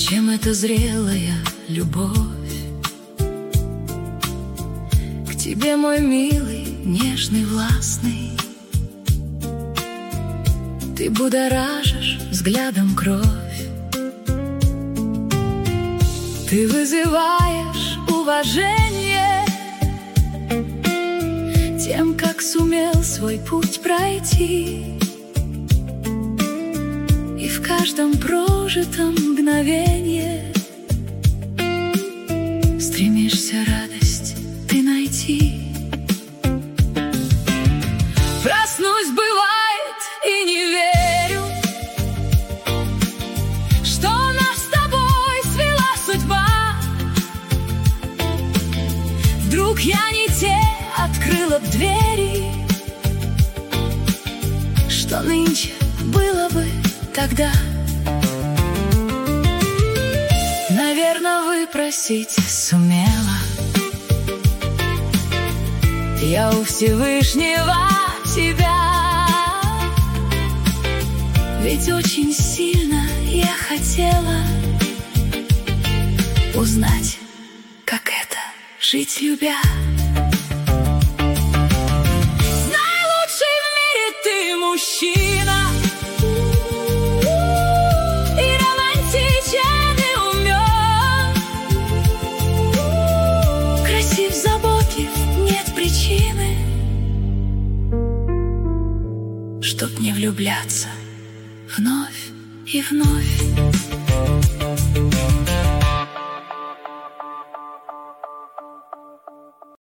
чем эта зрелая любовь к тебе, мой милый, нежный, властный. Ты будоражишь взглядом кровь, ты вызываешь уважение тем, как сумел свой путь пройти. И в каждом прожитом мгновенье стремишься радость ты найти. Проснусь, бывает, и не верю, что нас с тобой свела судьба. Вдруг я не те открыла б двери, что нынче было бы тогда. Наверно, выпросить сумела я у Всевышнего тебя, ведь очень сильно я хотела узнать, как это жить любя. Знай, лучший в мире ты мужчина, и романтичен, и умен, красив, заботлив, нет причины, чтоб не влюбляться вновь и вновь.